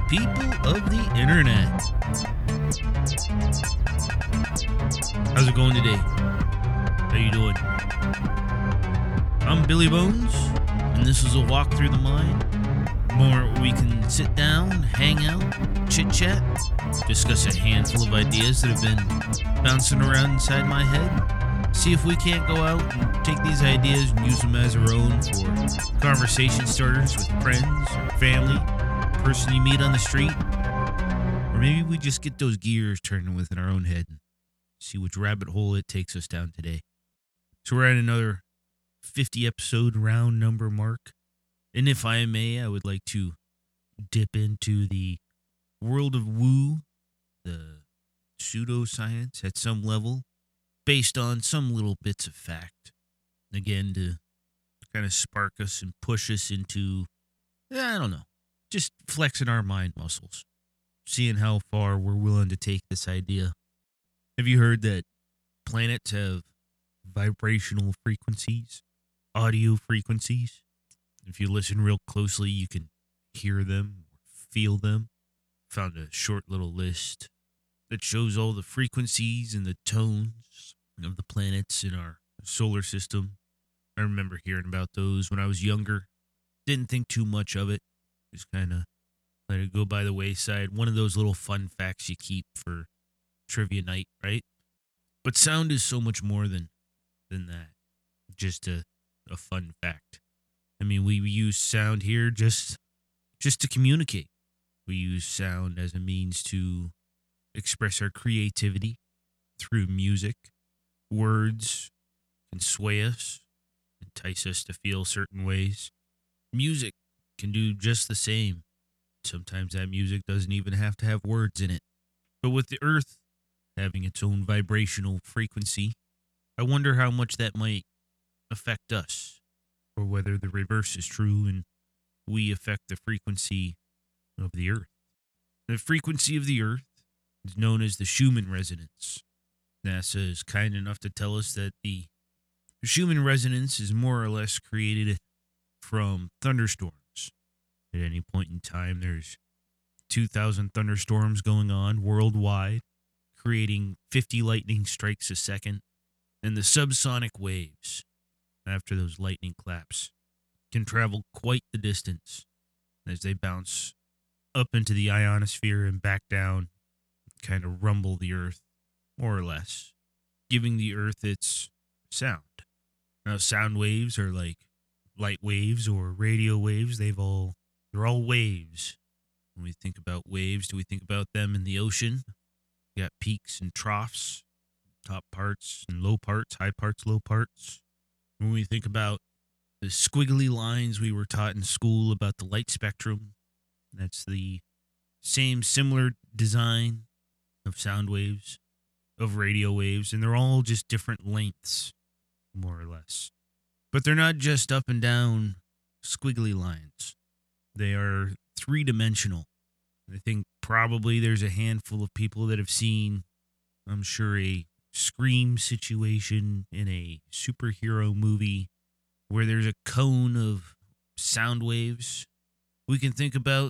people of the internet. How's it going today? How you doing? I'm Billy Bones, and this is a walk through the mind. More we can sit down, hang out, chit-chat, discuss a handful of ideas that have been bouncing around inside my head. See if we can't go out and take these ideas and use them as our own for conversation starters with friends or family, person you meet on the street. Or maybe we just get those gears turning within our own head and see which rabbit hole it takes us down today. So we're at another 50 episode round number mark. And if I may, I would like to dip into the world of woo, the pseudoscience at some level, based on some little bits of fact. Again, to kind of spark us and push us into, I don't know, just flexing our mind muscles, seeing how far we're willing to take this idea. Have you heard that planets have vibrational frequencies, audio frequencies? If you listen real closely, you can hear them, feel them. Found a short little list that shows all the frequencies and the tones of the planets in our solar system. I remember hearing about those when I was younger. Didn't think too much of it. Just kind of let it go by the wayside. One of those little fun facts you keep for trivia night, right? But sound is so much more than that. Just a fun fact. I mean, we use sound here just to communicate. We use sound as a means to express our creativity through music. Words can sway us, entice us to feel certain ways. Music can do just the same. Sometimes that music doesn't even have to have words in it. But with the Earth having its own vibrational frequency, I wonder how much that might affect us, or whether the reverse is true and we affect the frequency of the Earth. The frequency of the Earth is known as the Schumann resonance. NASA is kind enough to tell us that the Schumann resonance is more or less created from thunderstorms. At any point in time, there's 2,000 thunderstorms going on worldwide, creating 50 lightning strikes a second, and the subsonic waves after those lightning claps can travel quite the distance as they bounce up into the ionosphere and back down, kind of rumble the Earth, more or less, giving the Earth its sound. Now, sound waves are like light waves or radio waves. They're all waves. When we think about waves, do we think about them in the ocean? You got peaks and troughs, top parts and low parts, high parts, low parts. When we think about the squiggly lines we were taught in school about the light spectrum, that's the same similar design of sound waves, of radio waves, and they're all just different lengths, more or less. But they're not just up and down squiggly lines. They are three-dimensional. I think probably there's a handful of people that have seen, I'm sure, a Scream situation in a superhero movie where there's a cone of sound waves. We can think about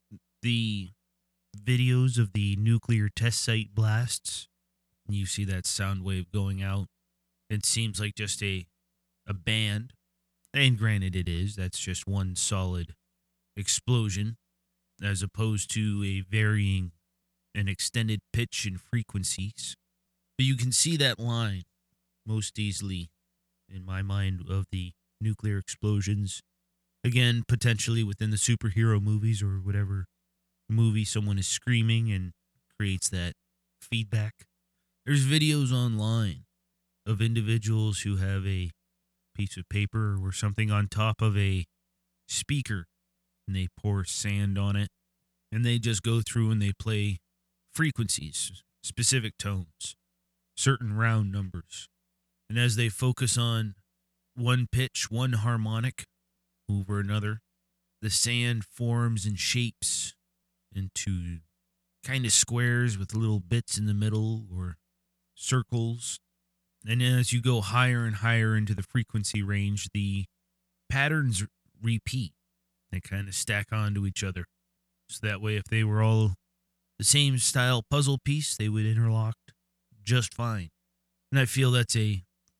the videos of the nuclear test site blasts. You see that sound wave going out. It seems like just a band. And granted it is. That's just one solid explosion as opposed to a varying and extended pitch and frequencies. But you can see that line most easily, in my mind, of the nuclear explosions. Again, potentially within the superhero movies or whatever movie someone is screaming and creates that feedback. There's videos online of individuals who have a piece of paper or something on top of a speaker, and they pour sand on it, and they just go through and they play frequencies, specific tones, certain round numbers. And as they focus on one pitch, one harmonic over another, the sand forms and shapes into kind of squares with little bits in the middle or circles. And as you go higher and higher into the frequency range, the patterns repeat. They kind of stack onto each other. So that way, if they were all the same style puzzle piece, they would interlock just fine. And I feel that's a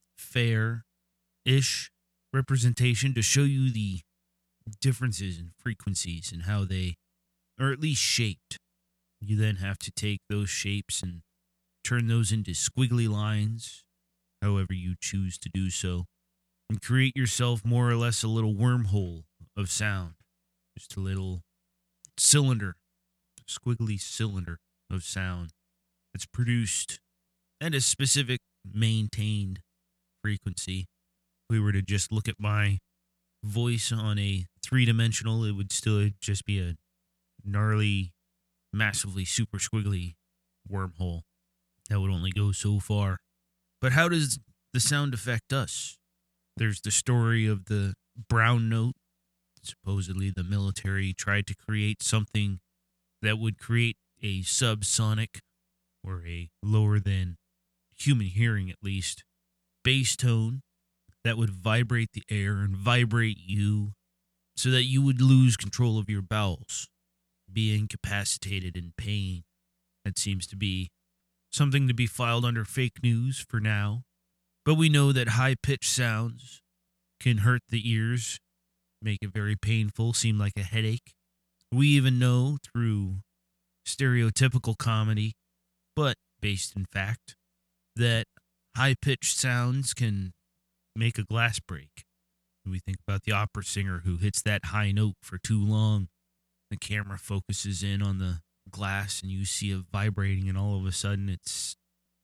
fair-ish representation to show you the differences in frequencies and how they are at least shaped. You then have to take those shapes and turn those into squiggly lines, however you choose to do so, and create yourself more or less a little wormhole of sound. Just a little cylinder, squiggly cylinder of sound that's produced at a specific maintained frequency. If we were to just look at my voice on a three-dimensional, it would still just be a gnarly, massively super squiggly wormhole that would only go so far. But how does the sound affect us? There's the story of the brown note. Supposedly the military tried to create something that would create a subsonic, or a lower than human hearing at least, bass tone that would vibrate the air and vibrate you so that you would lose control of your bowels, be incapacitated in pain. That seems to be something to be filed under fake news for now. But we know that high-pitched sounds can hurt the ears, make it very painful, seem like a headache. We even know through stereotypical comedy, but based in fact, that high-pitched sounds can make a glass break. We think about the opera singer who hits that high note for too long. The camera focuses in on the glass and you see it vibrating, and all of a sudden it's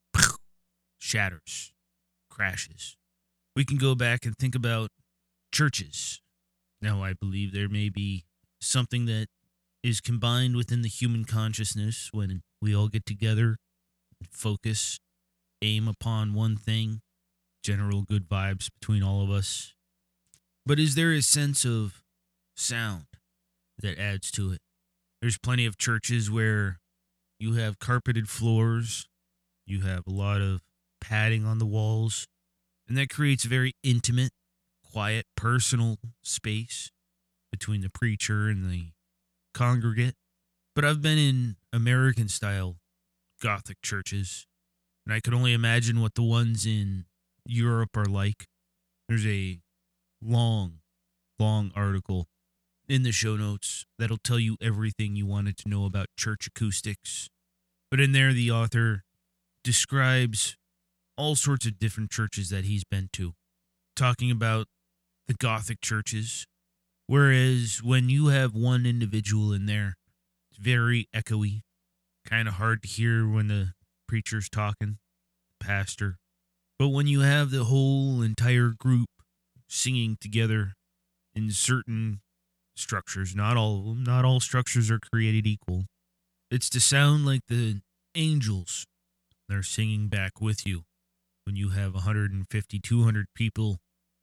shatters, crashes. We can go back and think about churches. Now, I believe there may be something that is combined within the human consciousness when we all get together, focus, aim upon one thing, general good vibes between all of us. But is there a sense of sound that adds to it? There's plenty of churches where you have carpeted floors, you have a lot of padding on the walls, and that creates a very intimate, quiet, personal space between the preacher and the congregate. But I've been in American-style Gothic churches, and I can only imagine what the ones in Europe are like. There's a long article in the show notes that'll tell you everything you wanted to know about church acoustics. But in there, the author describes all sorts of different churches that he's been to, talking about the Gothic churches. Whereas when you have one individual in there, it's very echoey, kind of hard to hear when the preacher's talking, the pastor. But when you have the whole entire group singing together in certain structures, not all of them, not all structures are created equal, it's to sound like the angels. They're singing back with you. When you have 150, 200 people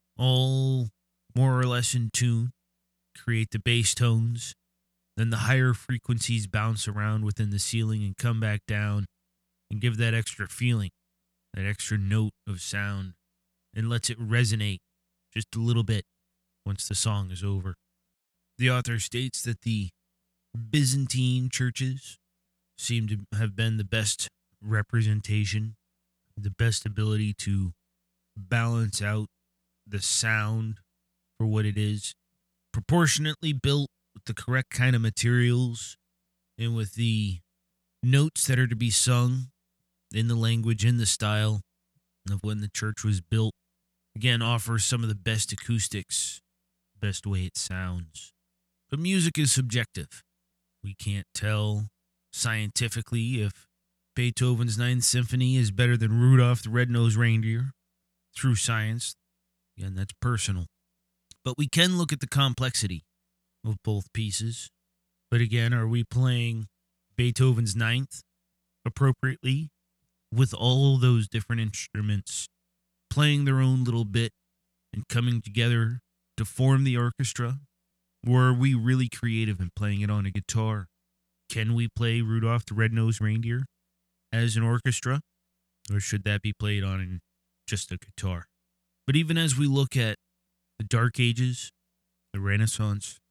all more or less in tune, create the bass tones, then the higher frequencies bounce around within the ceiling and come back down and give that extra feeling, that extra note of sound, and lets it resonate just a little bit once the song is over. The author states that the Byzantine churches seem to have been the best representation, the best ability to balance out the sound for what it is, proportionately built with the correct kind of materials and with the notes that are to be sung in the language, in the style of when the church was built. Again, offers some of the best acoustics, best way it sounds. But music is subjective. We can't tell scientifically if Beethoven's Ninth Symphony is better than Rudolph the Red-Nosed Reindeer through science. Again, that's personal. But we can look at the complexity of both pieces. But again, are we playing Beethoven's Ninth appropriately with all those different instruments playing their own little bit and coming together to form the orchestra? Or are we really creative in playing it on a guitar? Can we play Rudolph the Red-Nosed Reindeer as an orchestra? Or should that be played on just a guitar? But even as we look at the Dark Ages, the Renaissance,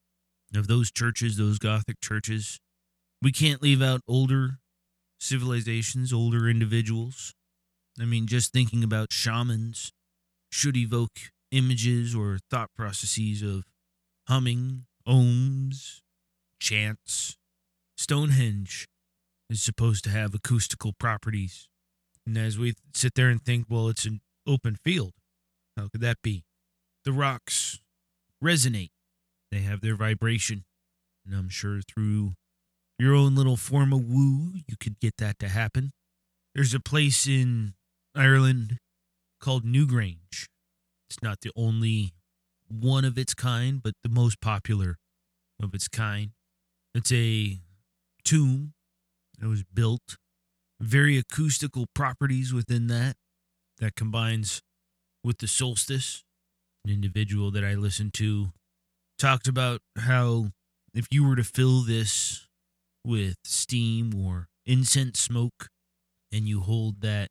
of those churches, those Gothic churches. We can't leave out older civilizations, older individuals. I mean, just thinking about shamans should evoke images or thought processes of humming, ohms, chants. Stonehenge is supposed to have acoustical properties. And as we sit there and think, well, it's an open field, how could that be? The rocks resonate, they have their vibration. And I'm sure through your own little form of woo, you could get that to happen. There's a place in Ireland called Newgrange. It's not the only one of its kind, but the most popular of its kind. It's a tomb that was built, very acoustical properties within that combines with the solstice. An individual that I listened to talked about how if you were to fill this with steam or incense smoke and you hold that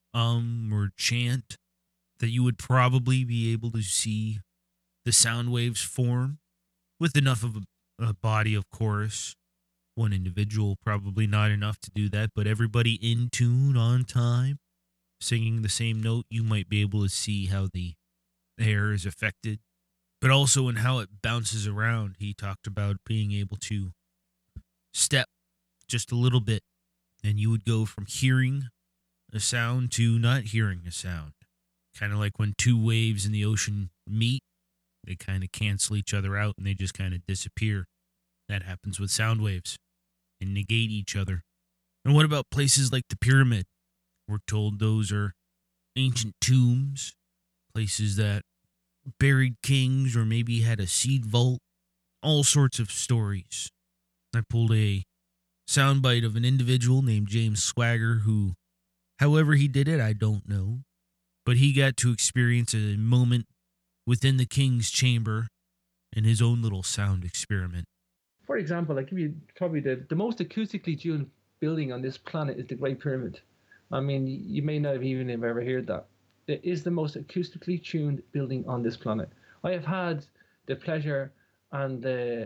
or chant, that you would probably be able to see the sound waves form with enough of a body of chorus. One individual, probably not enough to do that, but everybody in tune, on time, singing the same note, you might be able to see how the air is affected, but also in how it bounces around. He talked about being able to step just a little bit, and you would go from hearing a sound to not hearing a sound. Kind of like when two waves in the ocean meet, they kind of cancel each other out and they just kind of disappear. That happens with sound waves and negate each other. And what about places like the pyramid? We're told those are ancient tombs, places that buried kings or maybe had a seed vault, all sorts of stories. I pulled a soundbite of an individual named James Swagger who, however he did it, I don't know, but he got to experience a moment within the king's chamber in his own little sound experiment. For example, I give you probably the most acoustically tuned building on this planet is the Great Pyramid. I mean, you may not have even have ever heard that. It is the most acoustically tuned building on this planet. I have had the pleasure and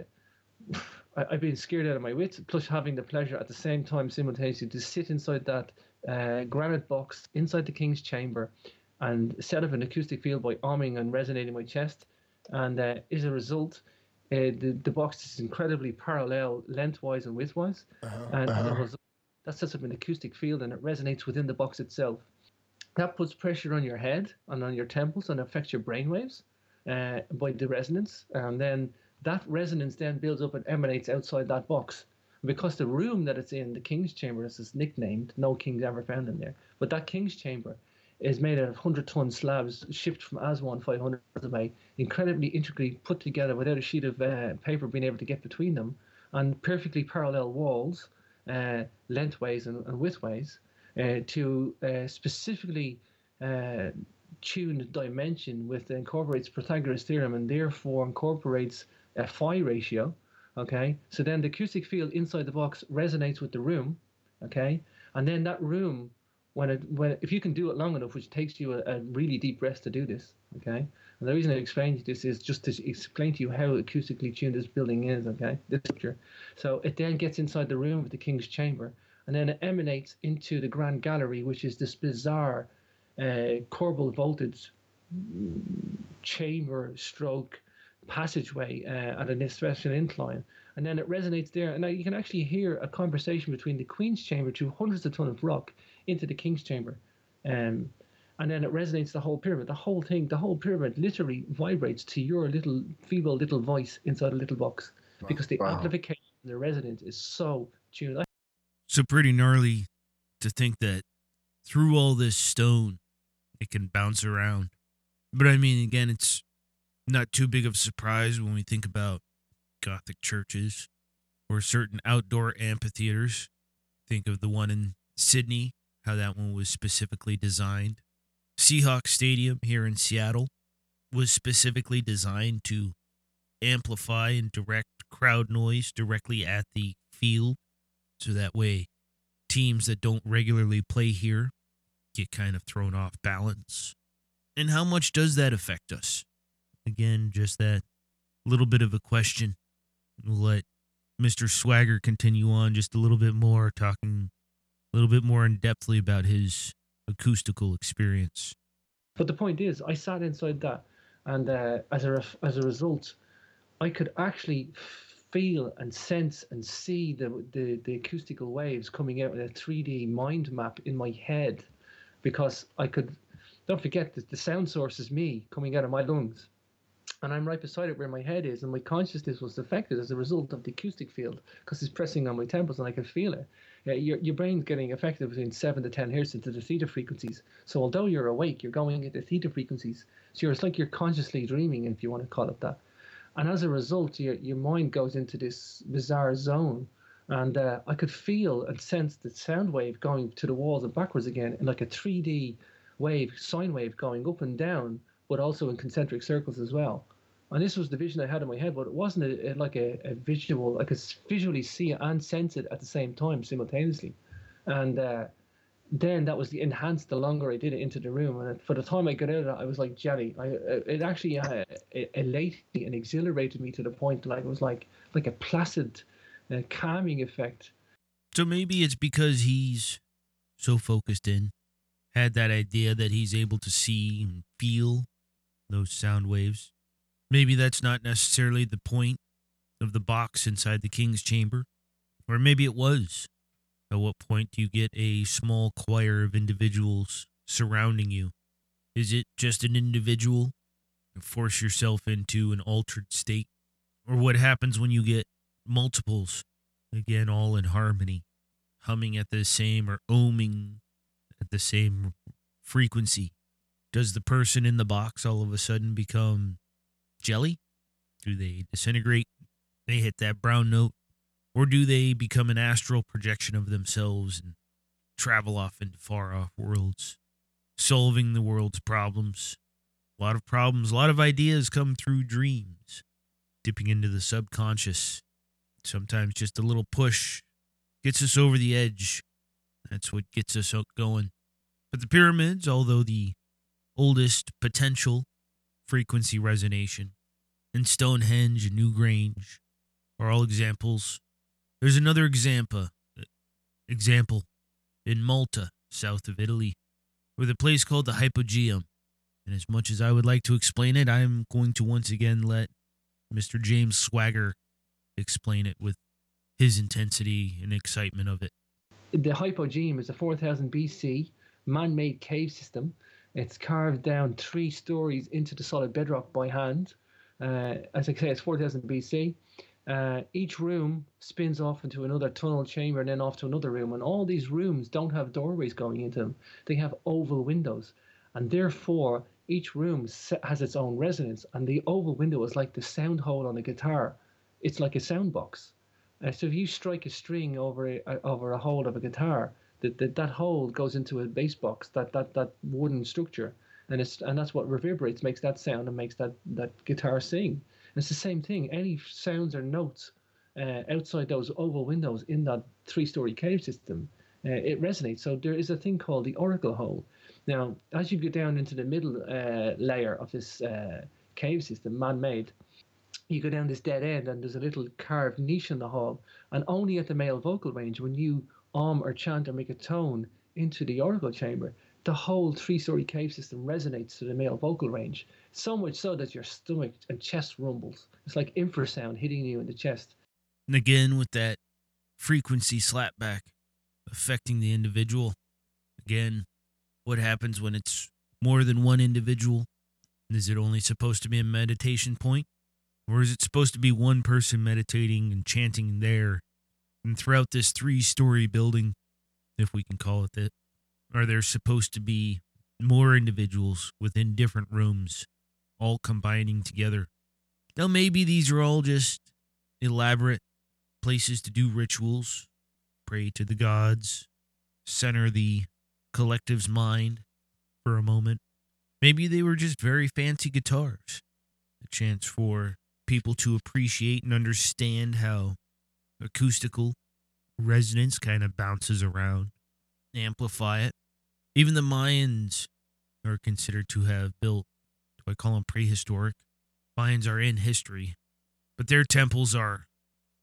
I've been scared out of my wits, plus having the pleasure at the same time simultaneously to sit inside that granite box inside the King's Chamber and set up an acoustic field by humming and resonating my chest. And as a result, the box is incredibly parallel lengthwise and widthwise. And as a result, that sets up an acoustic field and it resonates within the box itself. That puts pressure on your head and on your temples and affects your brainwaves by the resonance. And then that resonance then builds up and emanates outside that box. Because the room that it's in, the King's Chamber, as it's nicknamed, no king's ever found in there, but that King's Chamber is made out of 100-ton slabs shipped from Aswan 500 miles away, incredibly intricately put together without a sheet of paper being able to get between them, and perfectly parallel walls, lengthways and widthways, to specifically tuned dimension with incorporates Pythagoras theorem and therefore incorporates a phi ratio. Okay, so then the acoustic field inside the box resonates with the room. Okay, and then that room, if you can do it long enough, which takes you a really deep rest to do this. Okay, and the reason I explained this is just to explain to you how acoustically tuned this building is. Okay, this picture. So it then gets inside the room with the King's Chamber, and then it emanates into the Grand Gallery, which is this bizarre Corbel voltage chamber stroke passageway at an special incline, and then it resonates there. And now you can actually hear a conversation between the Queen's Chamber through hundreds of tons of rock into the King's Chamber, and then it resonates the whole pyramid. The whole thing, the whole pyramid, literally vibrates to your little feeble little voice inside a little box because the amplification, the resonance is so tuned. So pretty gnarly to think that through all this stone, it can bounce around. But I mean, again, it's not too big of a surprise when we think about Gothic churches or certain outdoor amphitheaters. Think of the one in Sydney, how that one was specifically designed. Seahawks Stadium here in Seattle was specifically designed to amplify and direct crowd noise directly at the field. So that way, teams that don't regularly play here get kind of thrown off balance. And how much does that affect us? Again, just that little bit of a question. We'll let Mr. Swagger continue on just a little bit more, talking a little bit more in depthly about his acoustical experience. But the point is, I sat inside that, and as a result, I could actually feel and sense and see the acoustical waves coming out in a 3D mind map in my head, because I could. Don't forget that the sound source is me coming out of my lungs, and I'm right beside it where my head is, and my consciousness was affected as a result of the acoustic field because it's pressing on my temples and I can feel it. Your brain's getting affected between 7 to 10 hertz into the theta frequencies. So although you're awake, you're going into theta frequencies. So it's like you're consciously dreaming, if you want to call it that. And as a result, your mind goes into this bizarre zone. And I could feel and sense the sound wave going to the walls and backwards again in like a 3D wave, sine wave going up and down, but also in concentric circles as well. And this was the vision I had in my head, but it wasn't like a visual. I could visually see it and sense it at the same time simultaneously. And then that was the longer I did it into the room. And for the time I got out of it, I was like jelly. It actually elated me and exhilarated me to the point that it was like a placid, calming effect. So maybe it's because he's so focused in, had that idea that he's able to see and feel those sound waves. Maybe that's not necessarily the point of the box inside the king's chamber. Or maybe it was. At what point do you get a small choir of individuals surrounding you? Is it just an individual? Force yourself into an altered state? Or what happens when you get multiples, again, all in harmony, humming at the same or ohming at the same frequency? Does the person in the box all of a sudden become jelly? Do they disintegrate? They hit that brown note? Or do they become an astral projection of themselves and travel off into far off worlds, solving the world's problems? A lot of problems, a lot of ideas come through dreams, dipping into the subconscious. Sometimes just a little push gets us over the edge. That's what gets us going. But the pyramids, although the oldest potential frequency resonation, and Stonehenge and Newgrange are all examples. There's another example in Malta, south of Italy, with a place called the Hypogeum. And as much as I would like to explain it, I'm going to once again let Mr. James Swagger explain it with his intensity and excitement of it. The Hypogeum is a 4000 BC man-made cave system. It's carved down 3 stories into the solid bedrock by hand. As I say, it's 4000 BC. Each room spins off into another tunnel chamber and then off to another room. And all these rooms don't have doorways going into them. They have oval windows. And therefore, each room has its own resonance. And the oval window is like the sound hole on a guitar. It's like a sound box. So if you strike a string over a hole of a guitar, that hole goes into a bass box, that wooden structure. And that's what reverberates, makes that sound and makes that guitar sing. And it's the same thing. Any sounds or notes outside those oval windows in that 3-story cave system, it resonates. So there is a thing called the oracle hole. Now, as you get down into the middle layer of this cave system, man-made, you go down this dead end and there's a little carved niche in the hall. And only at the male vocal range, when you or chant or make a tone into the oracle chamber, the whole 3-story cave system resonates to the male vocal range, so much so that your stomach and chest rumbles. It's like infrasound hitting you in the chest. And again, with that frequency slapback affecting the individual. Again, what happens when it's more than one individual? Is it only supposed to be a meditation point? Or is it supposed to be one person meditating and chanting there? And throughout this 3-story building, if we can call it that, are there supposed to be more individuals within different rooms, all combining together? Now, maybe these are all just elaborate places to do rituals, pray to the gods, center the collective's mind for a moment. Maybe they were just very fancy guitars, a chance for people to appreciate and understand how acoustical resonance kind of bounces around, amplify it. Even the Mayans are considered to have built, do I call them prehistoric? Mayans are in history, but their temples are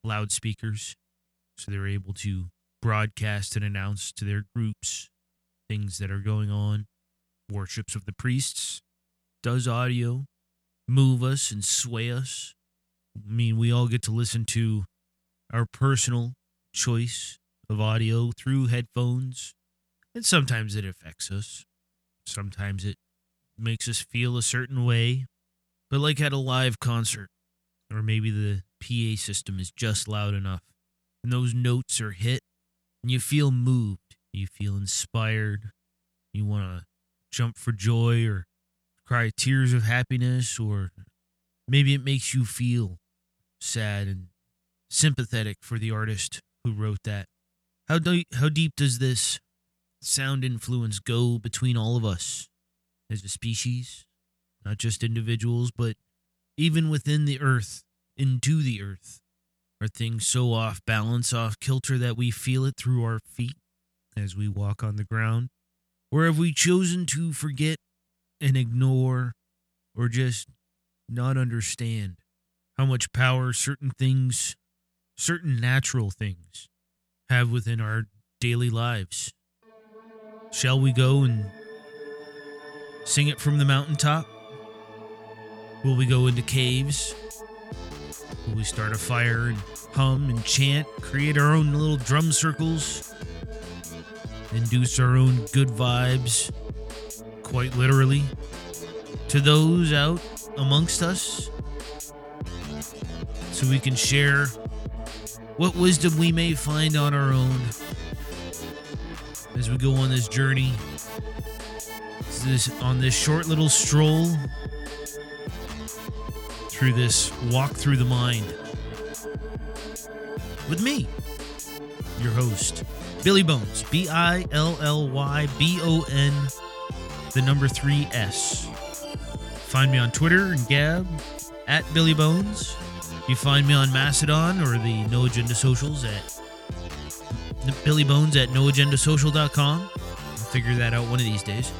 loudspeakers, so they're able to broadcast and announce to their groups things that are going on. Worships of the priests. Does audio move us and sway us? I mean, we all get to listen to our personal choice of audio through headphones, and sometimes it affects us. Sometimes it makes us feel a certain way. But like at a live concert, or maybe the PA system is just loud enough, and those notes are hit, and you feel moved, you feel inspired, you want to jump for joy or cry tears of happiness, or maybe it makes you feel sad and sympathetic for the artist who wrote that. How deep does this sound influence go between all of us as a species? Not just individuals, but even within the earth, into the earth. Are things so off balance, off kilter that we feel it through our feet as we walk on the ground? Or have we chosen to forget and ignore or just not understand how much power certain things, certain natural things, have within our daily lives? Shall we go and sing it from the mountaintop? Will we go into caves? Will we start a fire and hum and chant, create our own little drum circles, induce our own good vibes, quite literally, to those out amongst us, so we can share what wisdom we may find on our own as we go on this journey, on this short little stroll through this walk through the mind with me, your host, Billy Bones, Billybon, the number 3S. Find me on Twitter and Gab at Billy Bones. You find me on Mastodon or the No Agenda Socials at Billy Bones at noagendasocial.com. I'll figure that out one of these days.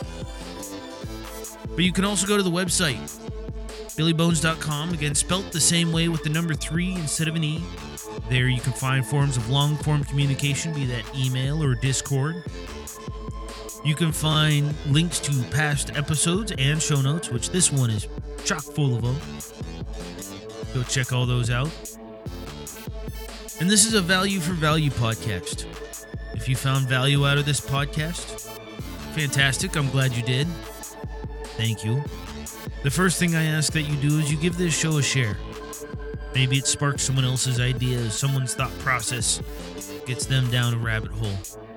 But you can also go to the website, billybones.com, again, spelt the same way with the number 3 instead of an E. There you can find forms of long-form communication, be that email or Discord. You can find links to past episodes and show notes, which this one is chock full of them. Go check all those out. And this is a value for value podcast. If you found value out of this podcast, fantastic. I'm glad you did. Thank you. The first thing I ask that you do is you give this show a share. Maybe it sparks someone else's ideas, someone's thought process, gets them down a rabbit hole.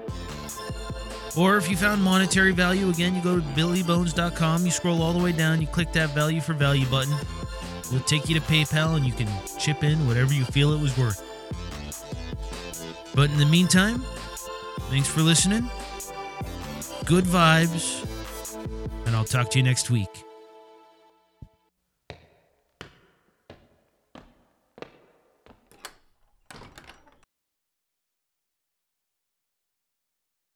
Or if you found monetary value, again, you go to billybones.com, you scroll all the way down, you click that value for value button. It'll take you to PayPal and you can chip in whatever you feel it was worth. But in the meantime, thanks for listening. Good vibes. And I'll talk to you next week.